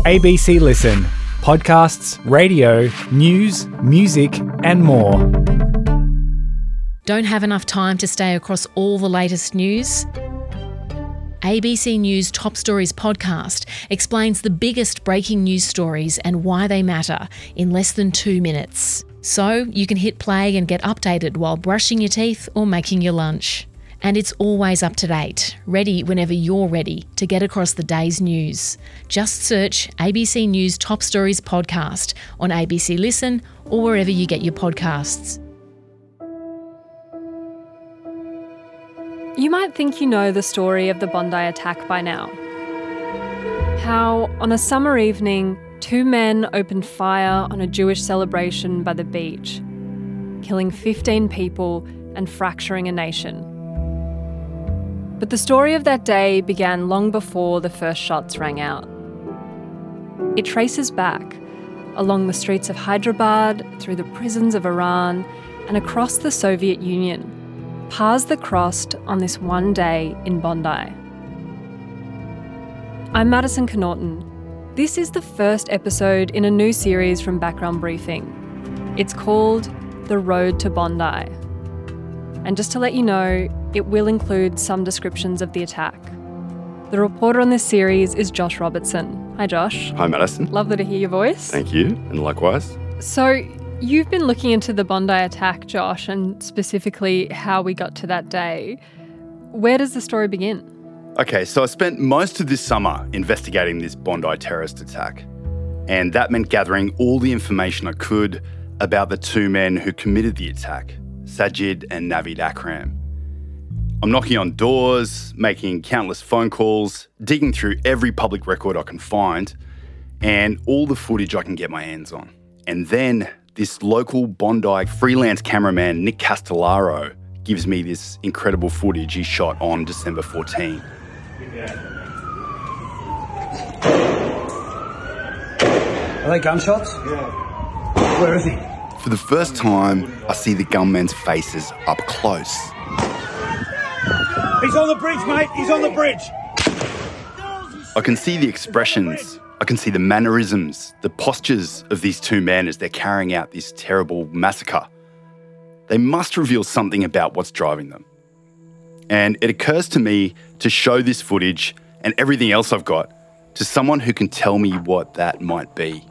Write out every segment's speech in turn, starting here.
ABC Listen. Podcasts, radio, news, music, and more. Don't have enough time to stay across all the latest news? ABC News Top Stories podcast explains the biggest breaking news stories and why they matter in less than 2 minutes. So you can hit play and get updated while brushing your teeth or making your lunch. And it's always up to date, ready whenever you're ready to get across the day's news. Just search ABC News Top Stories podcast on ABC Listen or wherever you get your podcasts. You might think you know the story of the Bondi attack by now. How, on a summer evening, 2 men opened fire on a Jewish celebration by the beach, killing 15 people and fracturing a nation. But the story of that day began long before the first shots rang out. It traces back along the streets of Hyderabad, through the prisons of Iran, and across the Soviet Union, paths that crossed on this one day in Bondi. I'm Madison Connaughton. This is the first episode in a new series from Background Briefing. It's called The Road to Bondi. And just to let you know, it will include some descriptions of the attack. The reporter on this series is Josh Robertson. Hi, Josh. Hi, Madison. Lovely to hear your voice. Thank you, and likewise. So, you've been looking into the Bondi attack, Josh, and specifically how we got to that day. Where does the story begin? Okay, so I spent most of this summer investigating this Bondi terrorist attack, and that meant gathering all the information I could about the 2 men who committed the attack, Sajid and Navid Akram. I'm knocking on doors, making countless phone calls, digging through every public record I can find, and all the footage I can get my hands on. And then this local Bondi freelance cameraman, Nick Castellaro, gives me this incredible footage he shot on December 14. Are they gunshots? Yeah. Where is he? For the first time, I see the gunmen's faces up close. He's on the bridge, mate. He's on the bridge. I can see the expressions. I can see the mannerisms, the postures of these 2 men as they're carrying out this terrible massacre. They must reveal something about what's driving them. And it occurs to me to show this footage and everything else I've got to someone who can tell me what that might be.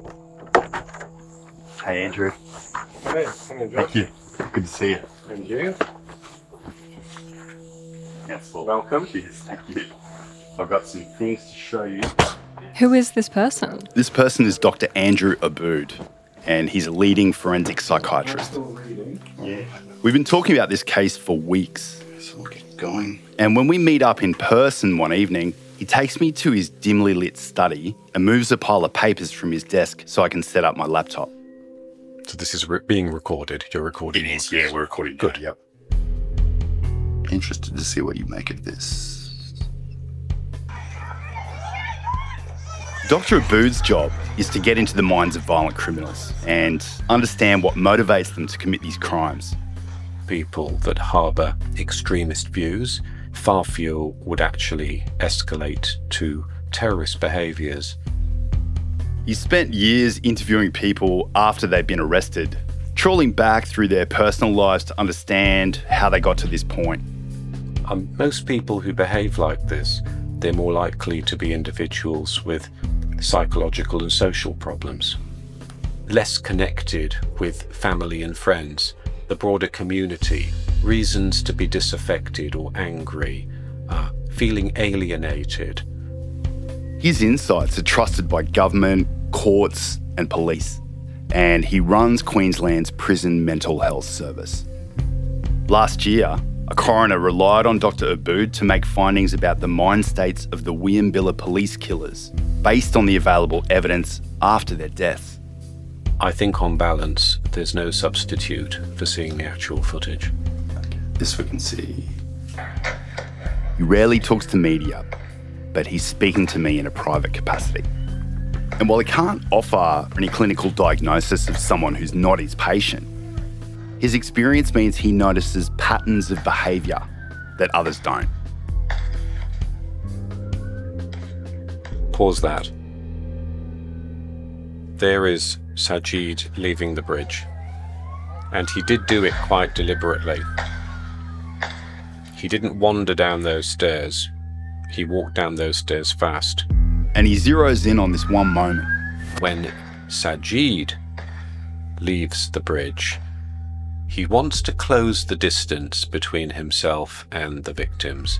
Hey, Andrew. Hey, Josh. Thank you. Good to see you. And you? Yes, well, welcome. Cheers, thank you. I've got some things to show you. Who is this person? This person is Dr. Andrew Abood, and he's a leading forensic psychiatrist. Yeah. We've been talking about this case for weeks. So we'll get going. And when we meet up in person one evening, he takes me to his dimly lit study and moves a pile of papers from his desk so I can set up my laptop. So this is being recorded. You're recording. It is, yeah, we're recording. Good. Yep. Interested to see what you make of this. Dr. Abood's job is to get into the minds of violent criminals and understand what motivates them to commit these crimes. People that harbour extremist views, far fewer would actually escalate to terrorist behaviours. He spent years interviewing people after they'd been arrested, trawling back through their personal lives to understand how they got to this point. Most people who behave like this, they're more likely to be individuals with psychological and social problems, less connected with family and friends, the broader community, reasons to be disaffected or angry, feeling alienated. His insights are trusted by government, courts and police, and he runs Queensland's Prison Mental Health Service. Last year, a coroner relied on Dr. Abood to make findings about the mind states of the Williambilla police killers based on the available evidence after their deaths. I think on balance, there's no substitute for seeing the actual footage. This we can see. He rarely talks to media, but he's speaking to me in a private capacity. And while he can't offer any clinical diagnosis of someone who's not his patient, his experience means he notices patterns of behaviour that others don't. Pause that. There is Sajid leaving the bridge. And he did do it quite deliberately. He didn't wander down those stairs. He walked down those stairs fast. And he zeroes in on this one moment. When Sajid leaves the bridge, he wants to close the distance between himself and the victims.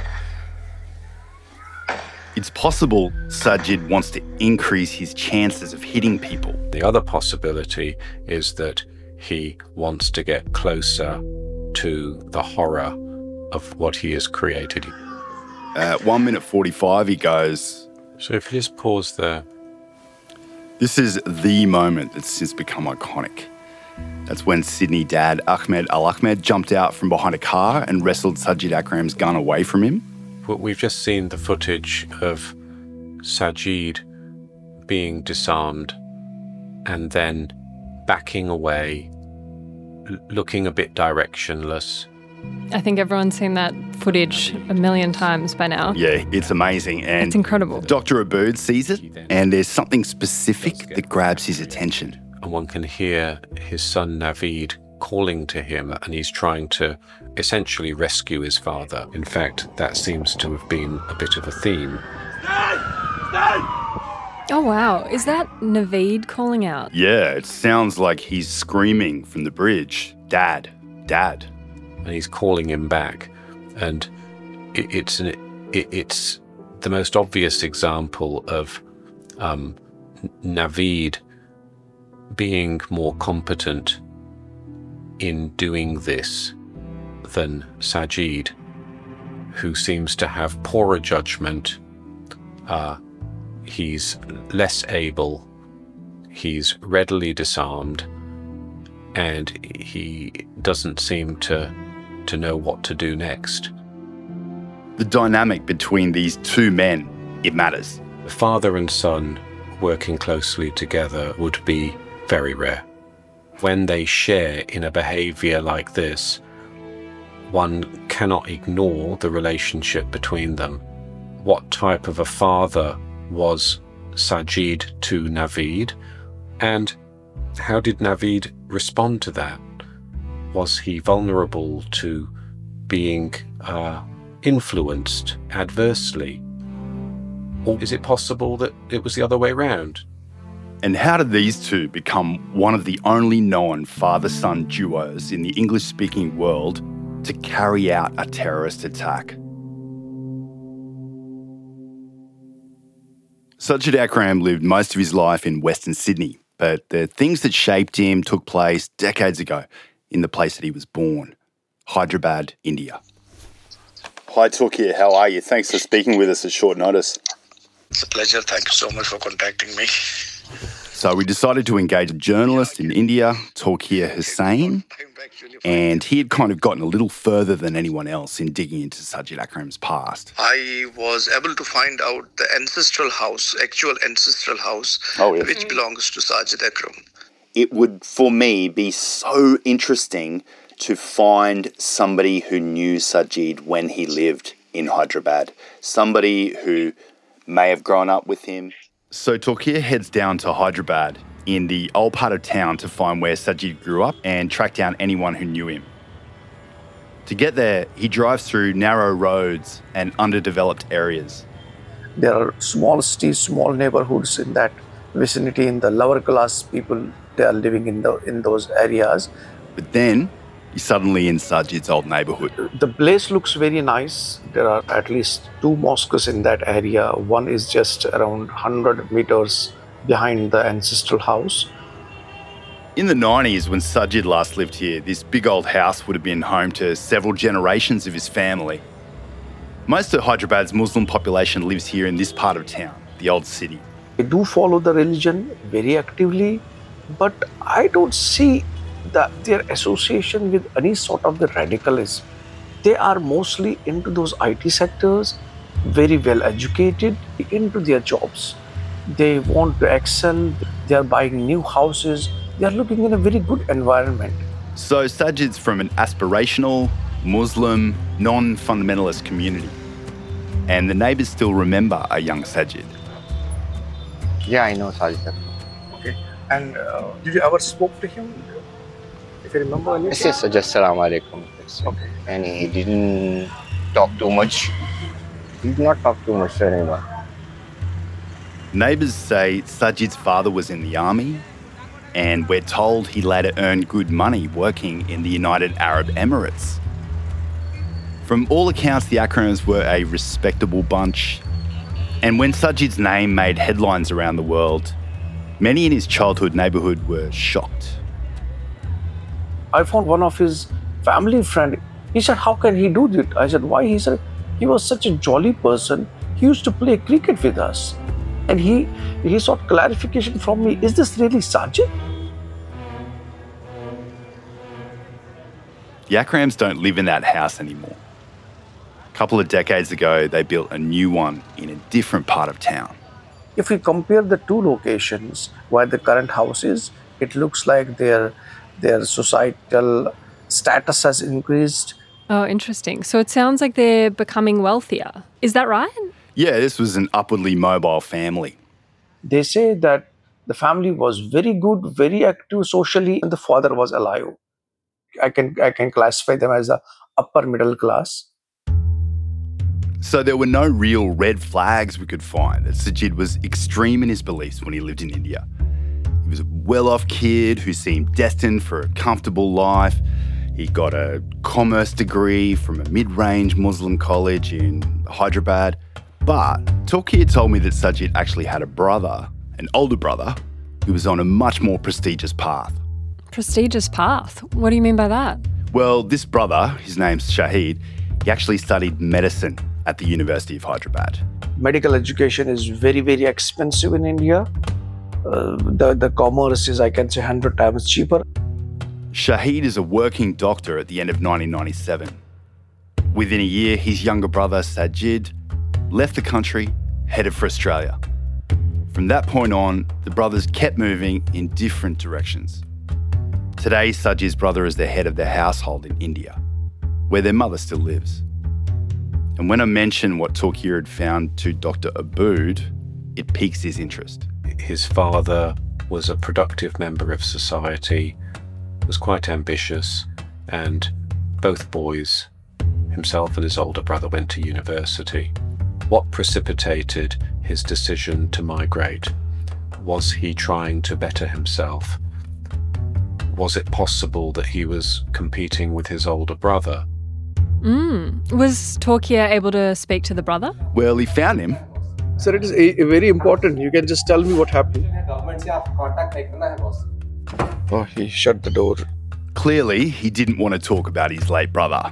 It's possible Sajid wants to increase his chances of hitting people. The other possibility is that he wants to get closer to the horror of what he has created. At 1 minute 45, he goes... So if you just pause there. This is the moment that's since become iconic. That's when Sydney dad Ahmed Al-Ahmed jumped out from behind a car and wrestled Sajid Akram's gun away from him. We've just seen the footage of Sajid being disarmed and then backing away, looking a bit directionless. I think everyone's seen that footage a million times by now. Yeah, it's amazing. And it's incredible. Dr. Abood sees it, and there's something specific that grabs his attention. And one can hear his son Naveed calling to him, and he's trying to essentially rescue his father. In fact, that seems to have been a bit of a theme. Oh wow, is that Naveed calling out? Yeah, it sounds like he's screaming from the bridge, "Dad, Dad." And he's calling him back. And it's the most obvious example of Naveed being more competent in doing this than Sajid, who seems to have poorer judgment. He's less able, he's readily disarmed, and he doesn't seem to know what to do next. The dynamic between these two men, it matters. Father and son working closely together would be very rare. When they share in a behaviour like this, one cannot ignore the relationship between them. What type of a father was Sajid to Naveed, and how did Naveed respond to that? Was he vulnerable to being influenced adversely? Or is it possible that it was the other way around? And how did these two become one of the only known father-son duos in the English-speaking world to carry out a terrorist attack? Sajid Akram lived most of his life in Western Sydney, but the things that shaped him took place decades ago in the place that he was born, Hyderabad, India. Hi, Turki. How are you? Thanks for speaking with us at short notice. It's a pleasure. Thank you so much for contacting me. So we decided to engage a journalist in India, Turki Hussain, and he had kind of gotten a little further than anyone else in digging into Sajid Akram's past. I was able to find out the ancestral house, actual ancestral house, which belongs to Sajid Akram. It would, for me, be so interesting to find somebody who knew Sajid when he lived in Hyderabad, somebody who may have grown up with him. So Turki heads down to Hyderabad in the old part of town to find where Sajid grew up and track down anyone who knew him. To get there, he drives through narrow roads and underdeveloped areas. There are small cities, small neighborhoods in that vicinity. In the lower class people, they are living in those areas. But then you're suddenly in Sajid's old neighborhood. The place looks very nice. There are at least 2 mosques in that area. One is just around 100 meters behind the ancestral house. In the 90s, when Sajid last lived here, this big old house would have been home to several generations of his family. Most of Hyderabad's Muslim population lives here in this part of town, the old city. They do follow the religion very actively, but I don't see their association with any sort of the radicalism. They are mostly into those IT sectors, very well educated, into their jobs. They want to excel, they are buying new houses, they are looking in a very good environment. So Sajid's from an aspirational, Muslim, non-fundamentalist community. And the neighbours still remember a young Sajid. Yeah, I know Sajid. Okay. And did you ever spoke to him? If you remember anything? Yes, just Salaam Alaikum. Okay. And he didn't talk too much. He did not talk too much to anyone. Neighbours say Sajid's father was in the army, and we're told he later earned good money working in the United Arab Emirates. From all accounts, the Akrams were a respectable bunch, and when Sajid's name made headlines around the world, many in his childhood neighbourhood were shocked. I found one of his family friend. He said, how can he do that? I said, why? He said, he was such a jolly person. He used to play cricket with us. And he sought clarification from me. Is this really Sajid? The Akrams don't live in that house anymore. A couple of decades ago, they built a new one in a different part of town. If we compare the two locations where the current house is, it looks like their societal status has increased. Oh, interesting. So it sounds like they're becoming wealthier. Is that right? Yeah, this was an upwardly mobile family. They say that the family was very good, very active socially, and the father was alive. I can classify them as a upper middle class. So there were no real red flags we could find that Sajid was extreme in his beliefs when he lived in India. He was a well-off kid who seemed destined for a comfortable life. He got a commerce degree from a mid-range Muslim college in Hyderabad. But Tawkir told me that Sajid actually had a brother, an older brother, who was on a much more prestigious path. Prestigious path? What do you mean by that? Well, this brother, his name's Shahid, he actually studied medicine at the University of Hyderabad. Medical education is very, very expensive in India. The commerce is, I can say, 100 times cheaper. Shahid is a working doctor at the end of 1997. Within a year, his younger brother, Sajid, left the country, headed for Australia. From that point on, the brothers kept moving in different directions. Today, Sajid's brother is the head of their household in India, where their mother still lives. And when I mention what Tawkir had found to Dr. Abood, it piques his interest. His father was a productive member of society, was quite ambitious, and both boys, himself and his older brother, went to university. What precipitated his decision to migrate? Was he trying to better himself? Was it possible that he was competing with his older brother? Was Tawkir able to speak to the brother? Well, he found him. Sir, it is very important. You can just tell me what happened. Oh, he shut the door. Clearly, he didn't want to talk about his late brother.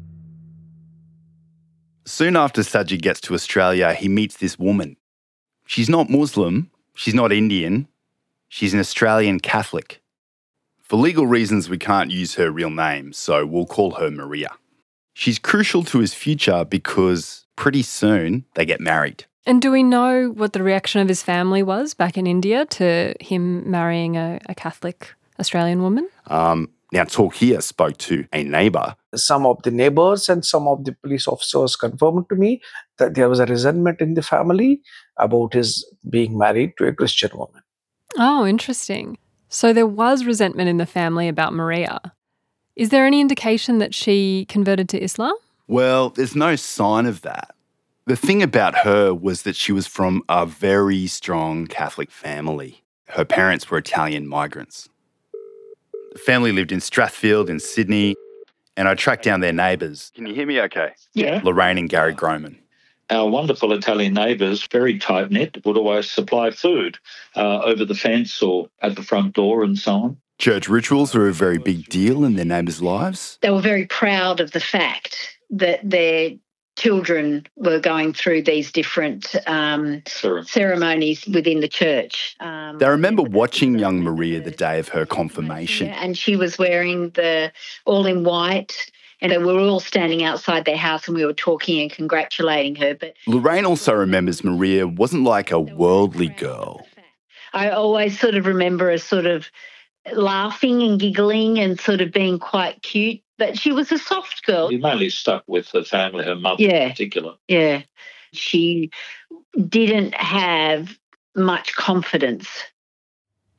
Soon after Sajid gets to Australia, he meets this woman. She's not Muslim, she's not Indian, she's an Australian Catholic. For legal reasons, we can't use her real name, so we'll call her Maria. She's crucial to his future because pretty soon they get married. And do we know what the reaction of his family was back in India to him marrying a Catholic Australian woman? Now, Tawkir spoke to a neighbour. Some of the neighbours and some of the police officers confirmed to me that there was a resentment in the family about his being married to a Christian woman. Oh, interesting. So there was resentment in the family about Maria. Is there any indication that she converted to Islam? Well, there's no sign of that. The thing about her was that she was from a very strong Catholic family. Her parents were Italian migrants. The family lived in Strathfield in Sydney, and I tracked down their neighbours. Can you hear me okay? Yeah. Lorraine and Gary Groman. Our wonderful Italian neighbours, very tight-knit, would always supply food over the fence or at the front door and so on. Church rituals were a very big deal in their neighbours' lives. They were very proud of the fact that their children were going through these different ceremonies within the church. They remember watching young Maria the day of her confirmation. Yeah, and she was wearing the all in white, and we were all standing outside their house and we were talking and congratulating her. But Lorraine also remembers Maria wasn't like a worldly girl. I always sort of remember her sort of laughing and giggling and sort of being quite cute. But she was a soft girl. He mainly stuck with her family, her mother in particular. Yeah. She didn't have much confidence.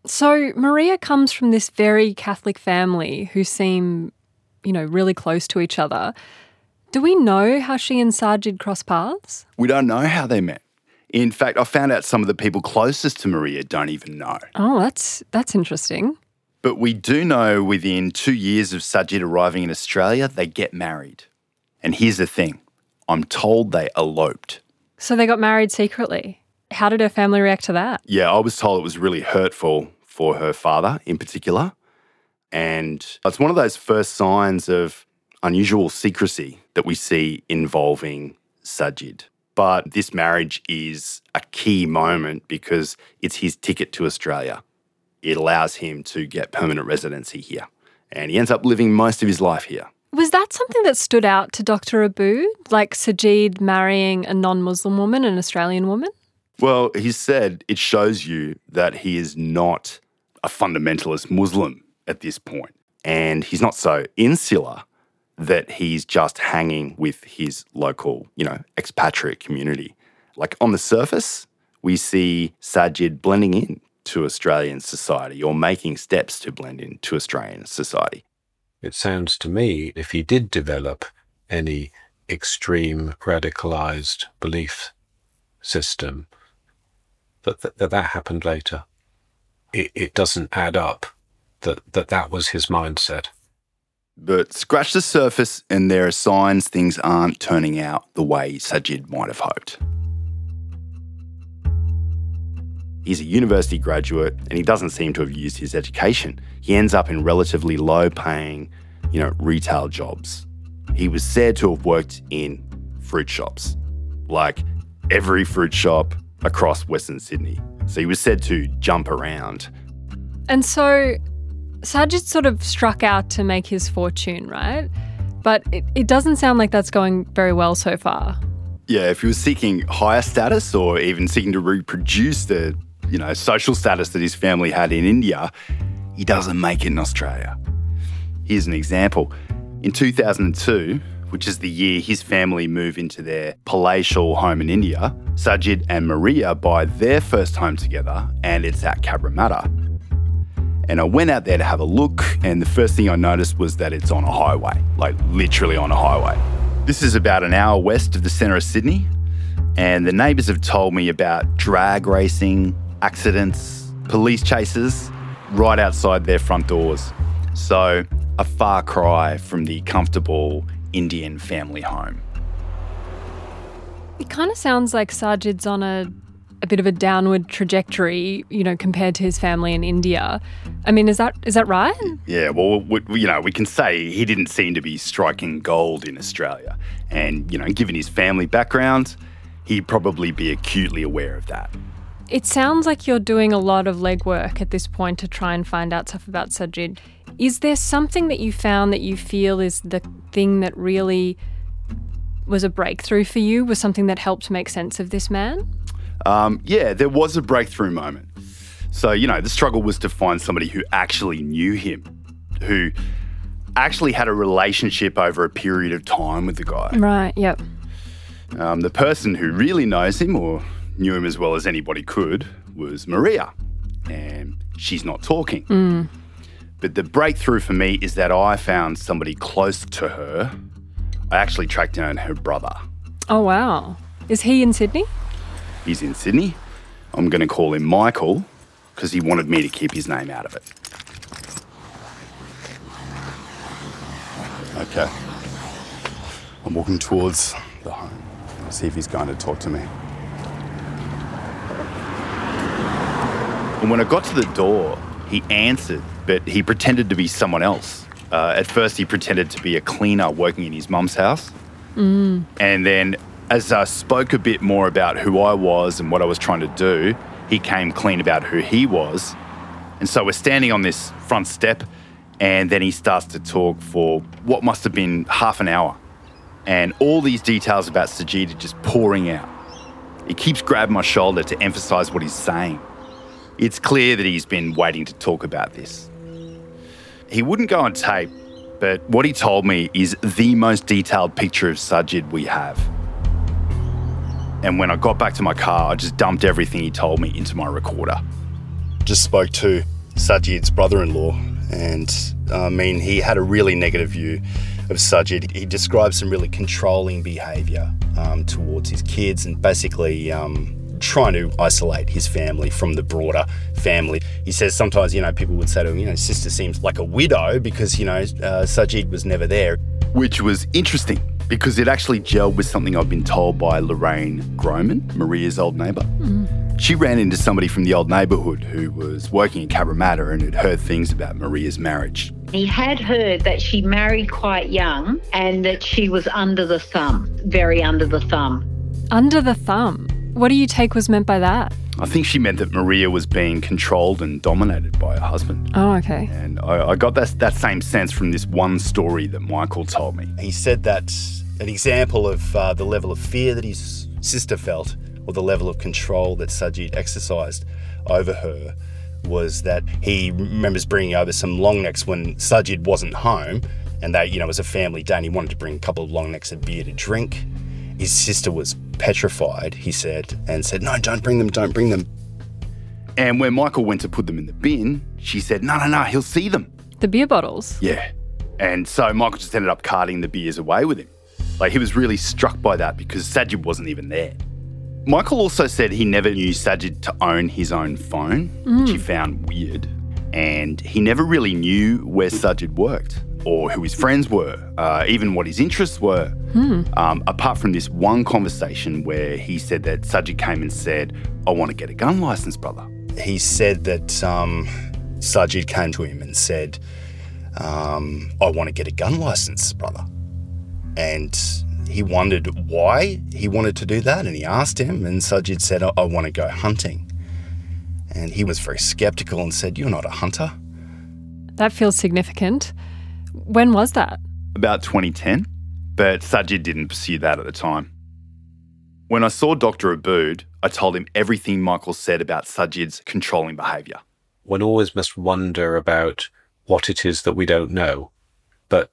So Maria comes from this very Catholic family who seem, really close to each other. Do we know how she and Sajid crossed paths? We don't know how they met. In fact, I found out some of the people closest to Maria don't even know. Oh, that's interesting. But we do know within 2 years of Sajid arriving in Australia, they get married. And here's the thing. I'm told they eloped. So they got married secretly. How did her family react to that? Yeah, I was told it was really hurtful for her father in particular. And it's one of those first signs of unusual secrecy that we see involving Sajid. But this marriage is a key moment because it's his ticket to Australia. It allows him to get permanent residency here. And he ends up living most of his life here. Was that something that stood out to Dr. Abu, like Sajid marrying a non-Muslim woman, an Australian woman? Well, he said it shows you that he is not a fundamentalist Muslim at this point. And he's not so insular that he's just hanging with his local, expatriate community. Like on the surface, we see Sajid blending in to Australian society or making steps to blend into Australian society. It sounds to me, if he did develop any extreme radicalized belief system, that happened later. It doesn't add up that was his mindset. But scratch the surface and there are signs things aren't turning out the way Sajid might have hoped. He's a university graduate and he doesn't seem to have used his education. He ends up in relatively low-paying, retail jobs. He was said to have worked in fruit shops, like every fruit shop across Western Sydney. So he was said to jump around. And so Sajid sort of struck out to make his fortune, right? But it doesn't sound like that's going very well so far. Yeah, if he was seeking higher status or even seeking to reproduce the, social status that his family had in India, he doesn't make it in Australia. Here's an example. In 2002, which is the year his family moved into their palatial home in India, Sajid and Maria buy their first home together, and it's at Cabramatta. And I went out there to have a look, and the first thing I noticed was that it's on a highway, like literally on a highway. This is about an hour west of the centre of Sydney, and the neighbours have told me about drag racing, accidents, police chases right outside their front doors. So a far cry from the comfortable Indian family home. It kind of sounds like Sajid's on a bit of a downward trajectory, compared to his family in India. I mean, is that right? Yeah, well, we can say he didn't seem to be striking gold in Australia. And, given his family background, he'd probably be acutely aware of that. It sounds like you're doing a lot of legwork at this point to try and find out stuff about Sajid. Is there something that you found that you feel is the thing that really was a breakthrough for you, was something that helped make sense of this man? Yeah, there was a breakthrough moment. So, the struggle was to find somebody who actually knew him, who actually had a relationship over a period of time with the guy. Right, yep. The person who really knows him, or knew him as well as anybody could, was Maria. And she's not talking. Mm. But the breakthrough for me is that I found somebody close to her. I actually tracked down her brother. Oh, wow. Is he in Sydney? He's in Sydney. I'm going to call him Michael because he wanted me to keep his name out of it. Okay. I'm walking towards the home. I'll see if he's going to talk to me. And when I got to the door, he answered, but he pretended to be someone else. At first, he pretended to be a cleaner working in his mum's house. Mm. And then as I spoke a bit more about who I was and what I was trying to do, he came clean about who he was. And so we're standing on this front step, and then he starts to talk for what must have been half an hour. And all these details about Sajid are just pouring out. He keeps grabbing my shoulder to emphasise what he's saying. It's clear that he's been waiting to talk about this. He wouldn't go on tape, but what he told me is the most detailed picture of Sajid we have. And when I got back to my car, I just dumped everything he told me into my recorder. Just spoke to Sajid's brother-in-law, and he had a really negative view of Sajid. He described some really controlling behaviour towards his kids and basically trying to isolate his family from the broader family. He says sometimes, people would say to him, sister seems like a widow because, Sajid was never there. Which was interesting because it actually gelled with something I've been told by Lorraine Groman, Maria's old neighbour. Mm. She ran into somebody from the old neighbourhood who was working in Cabramatta and had heard things about Maria's marriage. He had heard that she married quite young and that she was under the thumb, very under the thumb. Under the thumb? What do you take was meant by that? I think she meant that Maria was being controlled and dominated by her husband. Oh, okay. And I got that same sense from this one story that Michael told me. He said that an example of the level of fear that his sister felt or the level of control that Sajid exercised over her was that he remembers bringing over some long necks when Sajid wasn't home and they, it was a family day and he wanted to bring a couple of long necks of beer to drink. His sister was petrified, he said, and said, no, don't bring them. And when Michael went to put them in the bin, she said, no, he'll see them. The beer bottles? Yeah. And so Michael just ended up carting the beers away with him. He was really struck by that because Sajid wasn't even there. Michael also said he never knew Sajid to own his own phone, which he found weird. And he never really knew where Sajid worked or who his friends were, even what his interests were. Apart from this one conversation where he said that Sajid came and said, I want to get a gun license, brother. He said that Sajid came to him and said, I want to get a gun license, brother. And he wondered why he wanted to do that, and he asked him, and Sajid said, I want to go hunting. And he was very sceptical and said, you're not a hunter. That feels significant. When was that? About 2010, but Sajid didn't pursue that at the time. When I saw Dr. Abood, I told him everything Michael said about Sajid's controlling behaviour. One always must wonder about what it is that we don't know, but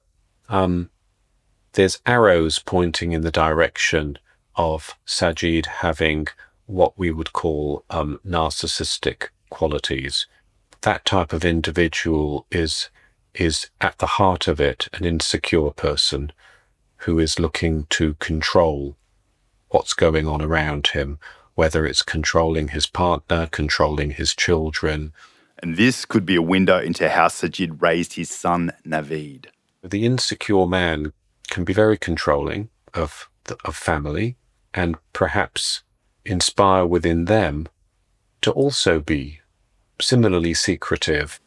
there's arrows pointing in the direction of Sajid having what we would call narcissistic qualities. That type of individual is at the heart of it an insecure person who is looking to control what's going on around him, whether it's controlling his partner, controlling his children. And this could be a window into how Sajid raised his son, Naveed. The insecure man can be very controlling of family and perhaps inspire within them to also be similarly secretive.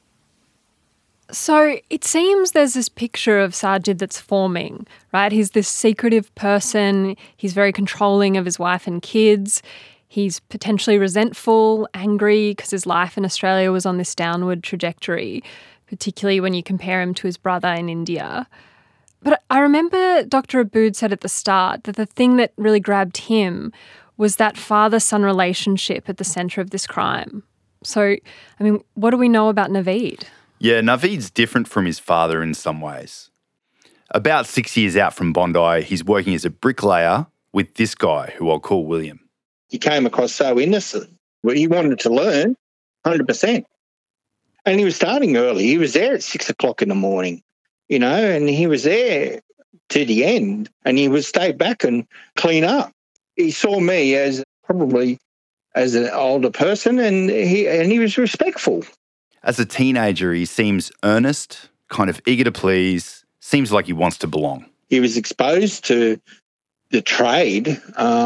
So it seems there's this picture of Sajid that's forming, right? He's this secretive person. He's very controlling of his wife and kids. He's potentially resentful, angry because his life in Australia was on this downward trajectory, particularly when you compare him to his brother in India. But I remember Dr. Abood said at the start that the thing that really grabbed him was that father-son relationship at the centre of this crime. So, what do we know about Naveed? Yeah, Naveed's different from his father in some ways. About 6 years out from Bondi, he's working as a bricklayer with this guy, who I'll call William. He came across so innocent. He wanted to learn 100%. And he was starting early. He was there at 6 o'clock in the morning, and he was there to the end, and he would stay back and clean up. He saw me as probably as an older person, and he was respectful. As a teenager, he seems earnest, kind of eager to please, seems like he wants to belong. He was exposed to the trade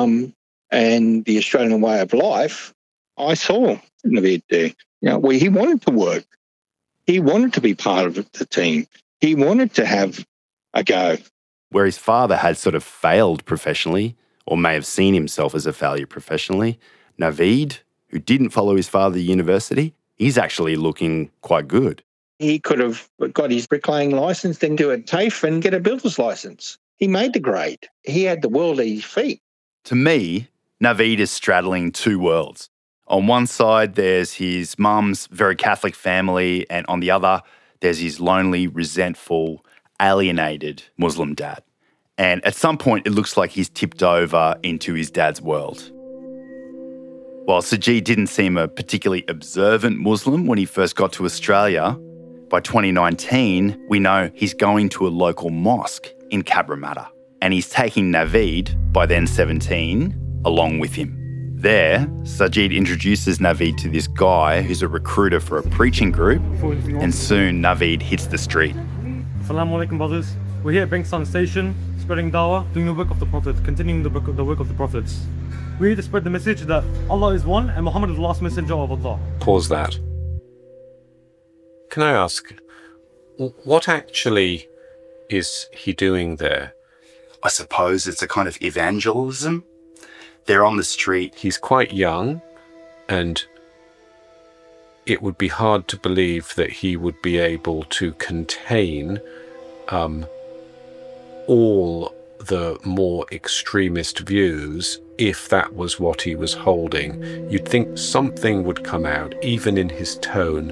and the Australian way of life. I saw Naveed there, where he wanted to work. He wanted to be part of the team. He wanted to have a go. Where his father had sort of failed professionally, or may have seen himself as a failure professionally, Naveed, who didn't follow his father to university, he's actually looking quite good. He could have got his bricklaying licence, then do a TAFE and get a builder's licence. He made the grade. He had the world at his feet. To me, Naveed is straddling two worlds. On one side, there's his mum's very Catholic family, and on the other, there's his lonely, resentful, alienated Muslim dad. And at some point, it looks like he's tipped over into his dad's world. While Sajid didn't seem a particularly observant Muslim when he first got to Australia, by 2019, we know he's going to a local mosque in Cabramatta, and he's taking Naveed, by then 17, along with him. There, Sajid introduces Naveed to this guy who's a recruiter for a preaching group, and soon Naveed hits the street. Assalamu alaikum, brothers. We're here at Bankstown Station, spreading dawah, doing the work of the Prophet, continuing the work of the Prophets. We're here to spread the message that Allah is one and Muhammad is the last messenger of Allah. Pause that. Can I ask, what actually is he doing there? I suppose it's a kind of evangelism. They're on the street. He's quite young, and it would be hard to believe that he would be able to contain all the more extremist views if that was what he was holding. You'd think something would come out, even in his tone.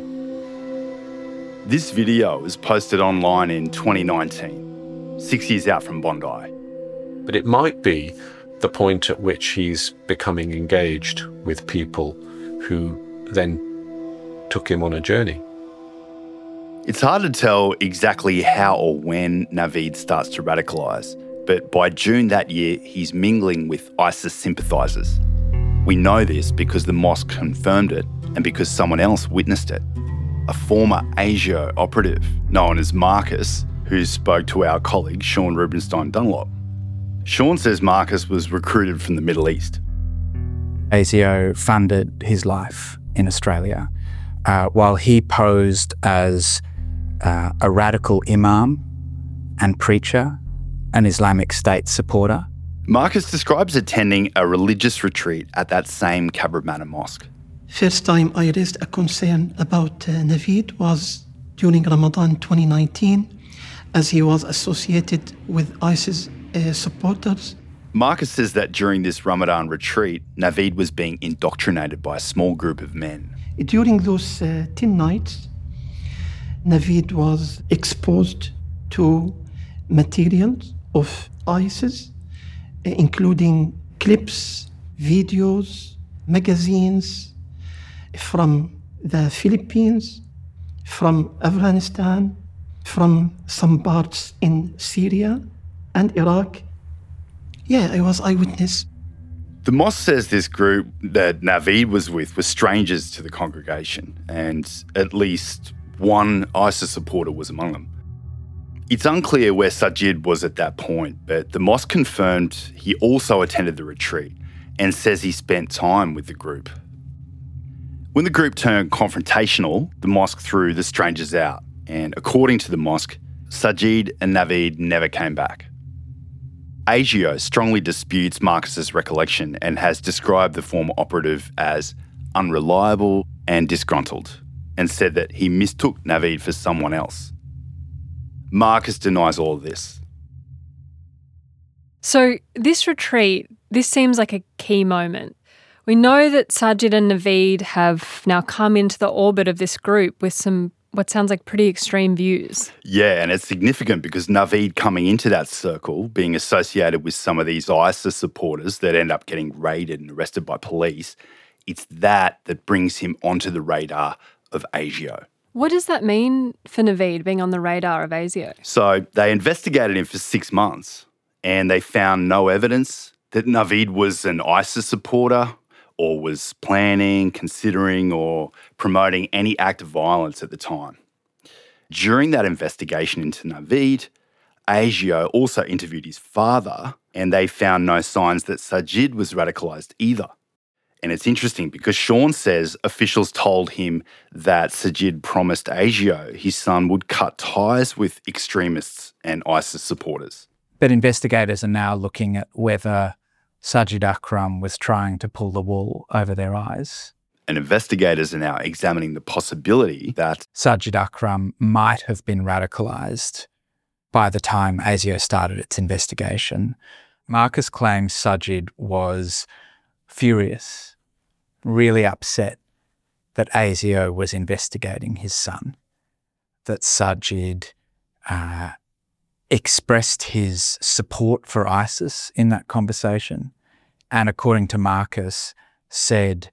This video was posted online in 2019, 6 years out from Bondi. But it might be the point at which he's becoming engaged with people who then took him on a journey. It's hard to tell exactly how or when Naveed starts to radicalise, but by June that year, he's mingling with ISIS sympathisers. We know this because the mosque confirmed it and because someone else witnessed it. A former ASIO operative known as Marcus, who spoke to our colleague Sean Rubenstein Dunlop. Sean says Marcus was recruited from the Middle East. ASIO funded his life in Australia while he posed as a radical imam and preacher, an Islamic State supporter. Marcus describes attending a religious retreat at that same Cabramatta mosque. First time I raised a concern about Naveed was during Ramadan 2019, as he was associated with ISIS supporters. Marcus says that during this Ramadan retreat, Naveed was being indoctrinated by a small group of men. During those 10 nights, Naveed was exposed to materials of ISIS, including clips, videos, magazines from the Philippines, from Afghanistan, from some parts in Syria and Iraq. Yeah, I was eyewitness. The mosque says this group that Naveed was with were strangers to the congregation, and at least one ISIS supporter was among them. It's unclear where Sajid was at that point, but the mosque confirmed he also attended the retreat and says he spent time with the group. When the group turned confrontational, the mosque threw the strangers out, and according to the mosque, Sajid and Naveed never came back. ASIO strongly disputes Marcus's recollection and has described the former operative as unreliable and disgruntled, and said that he mistook Naveed for someone else. Marcus denies all of this. So this retreat, this seems like a key moment. We know that Sajid and Naveed have now come into the orbit of this group with some what sounds like pretty extreme views. Yeah, and it's significant because Naveed coming into that circle, being associated with some of these ISIS supporters that end up getting raided and arrested by police, it's that brings him onto the radar of ASIO. What does that mean for Naveed being on the radar of ASIO? So they investigated him for 6 months and they found no evidence that Naveed was an ISIS supporter or was planning, considering or promoting any act of violence at the time. During that investigation into Naveed, ASIO also interviewed his father and they found no signs that Sajid was radicalised either. And it's interesting because Sean says officials told him that Sajid promised ASIO his son would cut ties with extremists and ISIS supporters. But investigators are now looking at whether Sajid Akram was trying to pull the wool over their eyes. And investigators are now examining the possibility that Sajid Akram might have been radicalised by the time ASIO started its investigation. Marcus claims Sajid was furious, really upset that ASIO was investigating his son, that Sajid expressed his support for ISIS in that conversation, and according to Marcus, said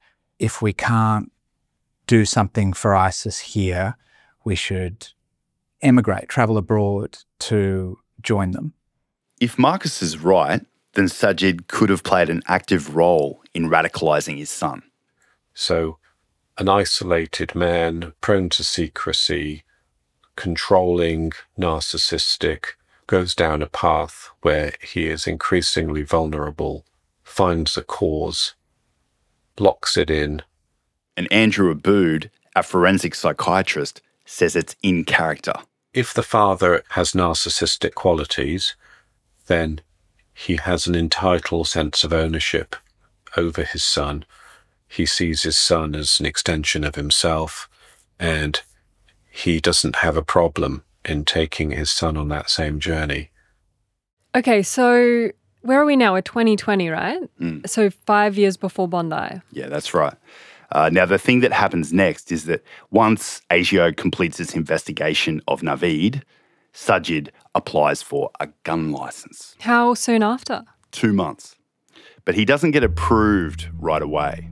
if we can't do something for ISIS here, we should emigrate, travel abroad to join them. If Marcus is right, then Sajid could have played an active role in radicalising his son. So, an isolated man, prone to secrecy, controlling, narcissistic, goes down a path where he is increasingly vulnerable, finds a cause, locks it in. And Andrew Aboud, a forensic psychiatrist, says it's in character. If the father has narcissistic qualities, then he has an entitled sense of ownership over his son. He sees his son as an extension of himself, and he doesn't have a problem in taking his son on that same journey. Okay, so where are we now? We're 2020, right? So 5 years before Bondi. Yeah, that's right. Now, the thing that happens next is that once ASIO completes its investigation of Naveed, Sajid applies for a gun licence. How soon after? 2 months. But he doesn't get approved right away.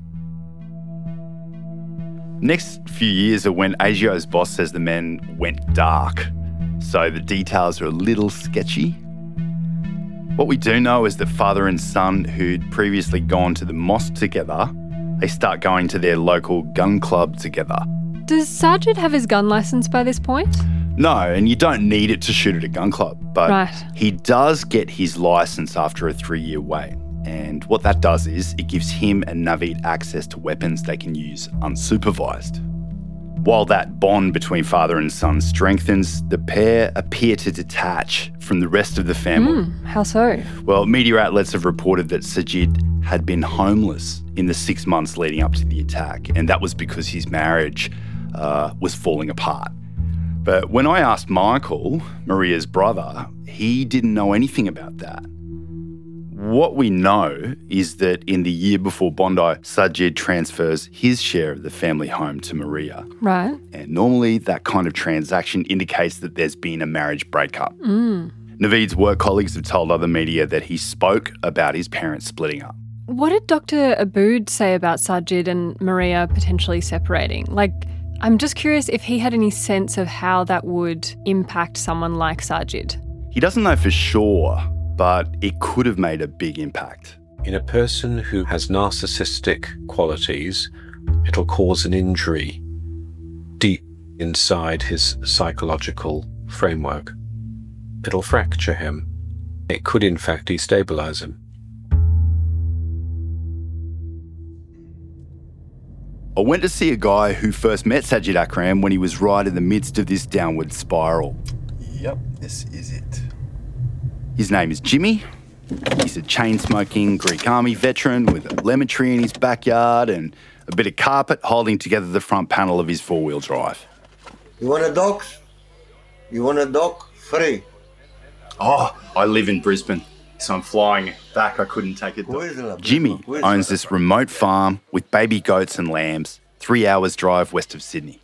Next few years are when ASIO's boss says the men went dark, so the details are a little sketchy. What we do know is that father and son who'd previously gone to the mosque together, they start going to their local gun club together. Does Sajid have his gun licence by this point? No, and you don't need it to shoot at a gun club, but he does get his licence after a 3-year wait. And what that does is it gives him and Naveed access to weapons they can use unsupervised. While that bond between father and son strengthens, the pair appear to detach from the rest of the family. How so? Well, media outlets have reported that Sajid had been homeless in the 6 months leading up to the attack, and that was because his marriage was falling apart. But when I asked Michael, Maria's brother, he didn't know anything about that. What we know is that in the year before Bondi, Sajid transfers his share of the family home to Maria. Right. And normally that kind of transaction indicates that there's been a marriage breakup. Naveed's work colleagues have told other media that he spoke about his parents splitting up. What did Dr. Aboud say about Sajid and Maria potentially separating? I'm just curious if he had any sense of how that would impact someone like Sajid. He doesn't know for sure, but it could have made a big impact. In a person who has narcissistic qualities, it'll cause an injury deep inside his psychological framework. It'll fracture him. It could in fact destabilise him. I went to see a guy who first met Sajid Akram when he was right in the midst of this downward spiral. Yep, this is it. His name is Jimmy. He's a chain-smoking Greek army veteran with a lemon tree in his backyard and a bit of carpet holding together the front panel of his four-wheel drive. You want a dog? You want a dog? Free. Oh, I live in Brisbane, so I'm flying back. I couldn't take it. Jimmy owns this remote farm with baby goats and lambs, 3 hours drive west of Sydney.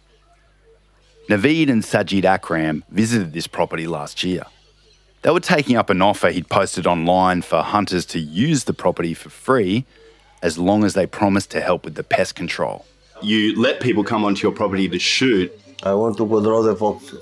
Naveed and Sajid Akram visited this property last year. They were taking up an offer he'd posted online for hunters to use the property for free as long as they promised to help with the pest control. You let people come onto your property to shoot. I want to draw the foxes.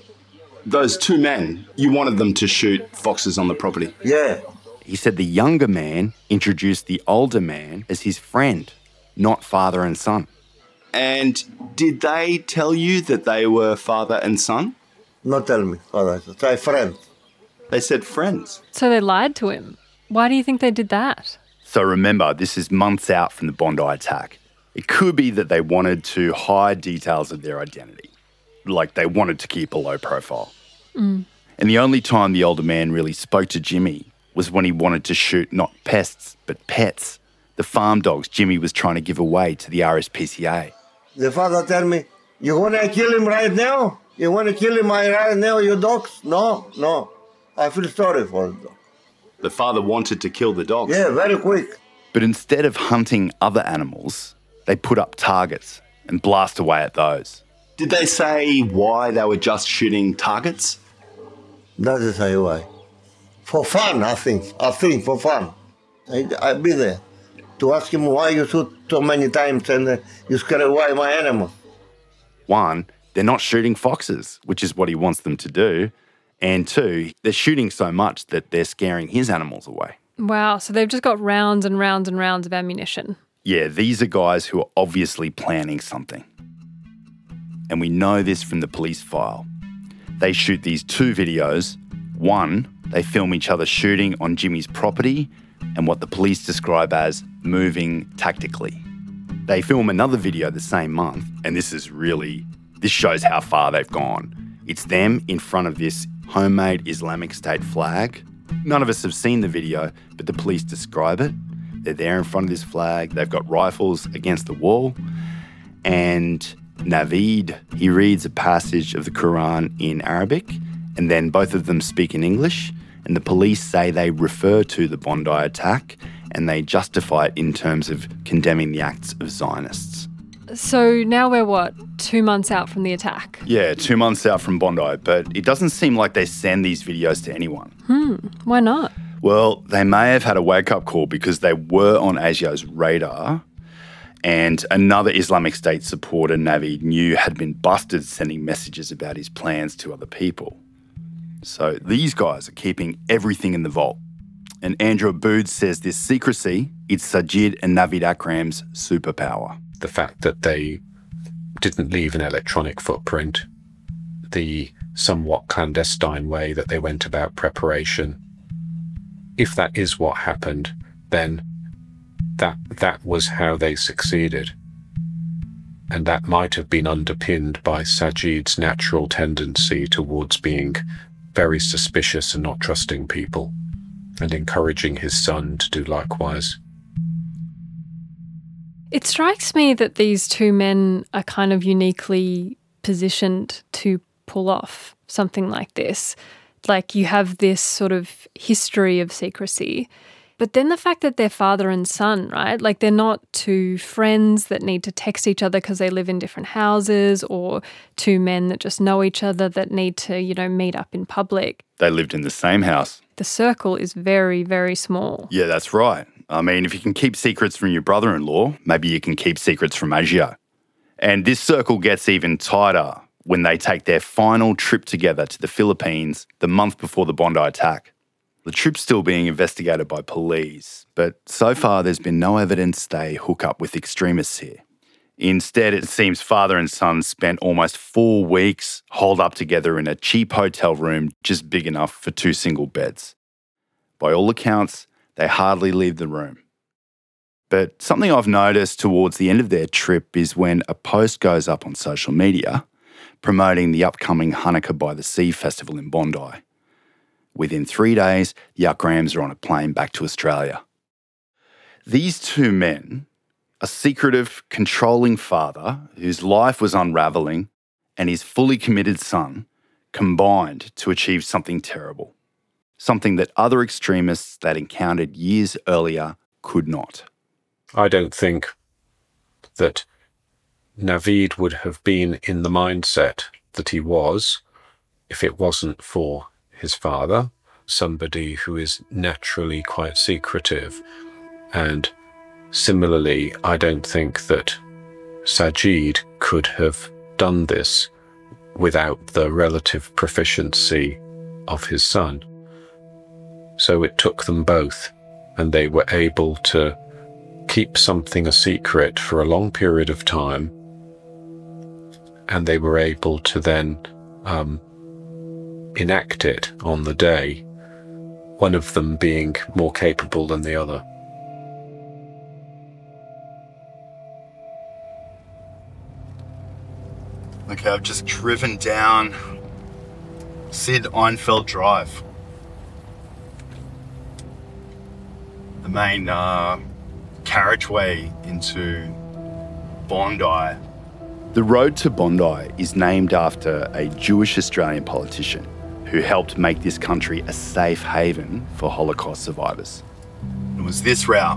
Those two men, you wanted them to shoot foxes on the property? Yeah. He said the younger man introduced the older man as his friend, not father and son. And did they tell you that they were father and son? Not tell me, father. Say friend. They said friends. So they lied to him. Why do you think they did that? So remember, this is months out from the Bondi attack. It could be that they wanted to hide details of their identity. Like they wanted to keep a low profile. And the only time the older man really spoke to Jimmy was when he wanted to shoot not pests, but pets. The farm dogs Jimmy was trying to give away to the RSPCA. The father tell me, you want to kill him right now? You want to kill him right now, your dogs? No. I feel sorry for the dog. The father wanted to kill the dogs? Yeah, very quick. But instead of hunting other animals, they put up targets and blast away at those. Did they say why they were just shooting targets? Doesn't say why. For fun, I think. For fun. I'll be there. to ask him why you shoot so many times and you scare away my animals. One, they're not shooting foxes, which is what he wants them to do. And two, they're shooting so much that they're scaring his animals away. Wow, so they've just got rounds and rounds and rounds of ammunition. Yeah, these are guys who are obviously planning something. And we know this from the police file. They shoot these 2 videos. One, they film each other shooting on Jimmy's property and what the police describe as moving tactically. They film another video the same month, and this shows how far they've gone. It's them in front of this homemade Islamic State flag. None of us have seen the video, but the police describe it. They're there in front of this flag. They've got rifles against the wall. And Naveed, he reads a passage of the Quran in Arabic, and then both of them speak in English. And the police say they refer to the Bondi attack and they justify it in terms of condemning the acts of Zionists. So now we're 2 months out from the attack? Yeah, 2 months out from Bondi, but it doesn't seem like they send these videos to anyone. Why not? Well, they may have had a wake-up call because they were on ASIO's radar, and another Islamic State supporter Naveed knew had been busted sending messages about his plans to other people. So these guys are keeping everything in the vault. And Andrew Aboud says this secrecy, it's Sajid and Naveed Akram's superpower. The fact that they didn't leave an electronic footprint, the somewhat clandestine way that they went about preparation. If that is what happened, then that was how they succeeded. And that might have been underpinned by Sajid's natural tendency towards being very suspicious and not trusting people, and encouraging his son to do likewise. It strikes me that these 2 men are kind of uniquely positioned to pull off something like this. Like, you have this sort of history of secrecy, but then the fact that they're father and son, right? Like, they're not 2 friends that need to text each other because they live in different houses, or 2 men that just know each other that need to, meet up in public. They lived in the same house. The circle is very, very small. Yeah, that's right. I mean, if you can keep secrets from your brother-in-law, maybe you can keep secrets from ASIO. And this circle gets even tighter when they take their final trip together to the Philippines the month before the Bondi attack. The trip's still being investigated by police, but so far there's been no evidence they hook up with extremists here. Instead, it seems father and son spent almost 4 weeks holed up together in a cheap hotel room just big enough for 2 single beds. By all accounts, they hardly leave the room. But something I've noticed towards the end of their trip is when a post goes up on social media promoting the upcoming Hanukkah by the Sea festival in Bondi. Within 3 days, the Akrams are on a plane back to Australia. These 2 men, a secretive, controlling father whose life was unravelling, and his fully committed son, combined to achieve something terrible. Something that other extremists they'd encountered years earlier could not. I don't think that Naveed would have been in the mindset that he was if it wasn't for his father, somebody who is naturally quite secretive. And similarly, I don't think that Sajid could have done this without the relative proficiency of his son. So it took them both, and they were able to keep something a secret for a long period of time, and they were able to then enact it on the day, one of them being more capable than the other. Okay, I've just driven down Sid Einfeld Drive. The main carriageway into Bondi. The road to Bondi is named after a Jewish Australian politician who helped make this country a safe haven for Holocaust survivors. It was this route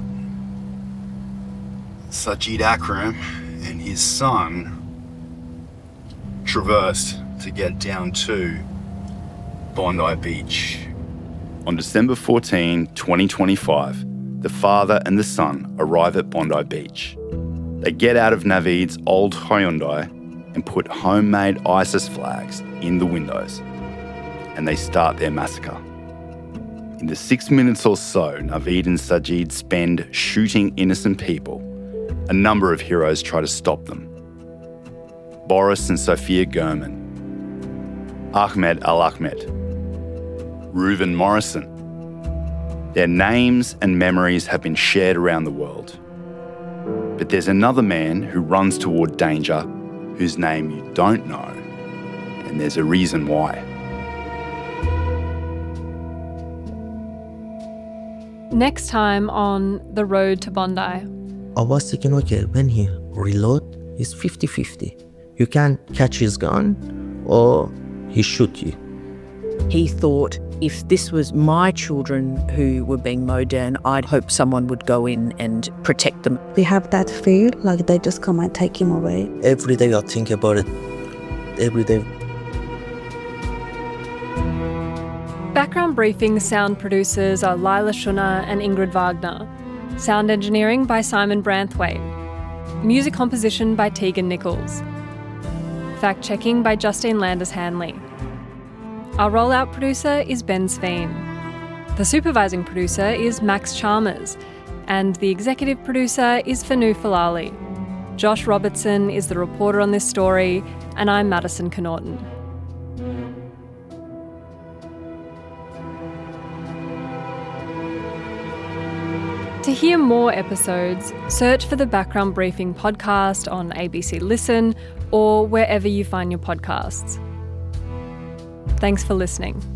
Sajid Akram and his son traversed to get down to Bondi Beach. On December 14, 2025, the father and the son arrive at Bondi Beach. They get out of Naveed's old Hyundai and put homemade ISIS flags in the windows, and they start their massacre. In the 6 minutes or so Naveed and Sajid spend shooting innocent people, a number of heroes try to stop them. Boris and Sophia Gurman, Ahmed Al-Ahmed, Reuven Morrison. Their names and memories have been shared around the world. But there's another man who runs toward danger whose name you don't know, and there's a reason why. Next time on The Road to Bondi. I was thinking, okay, when he reload, it's 50-50. You can catch his gun or he shoot you. He thought, if this was my children who were being mowed down, I'd hope someone would go in and protect them. They have that fear, like they just come and take him away. Every day I think about it. Every day. Background Briefing sound producers are Lila Schunner and Ingrid Wagner. Sound engineering by Simon Branthwaite. Music composition by Tegan Nichols. Fact-checking by Justine Landis-Hanley. Our rollout producer is Ben Sveen. The supervising producer is Max Chalmers. And the executive producer is Fanu Falali. Josh Robertson is the reporter on this story, and I'm Madison Connaughton. To hear more episodes, search for the Background Briefing podcast on ABC Listen or wherever you find your podcasts. Thanks for listening.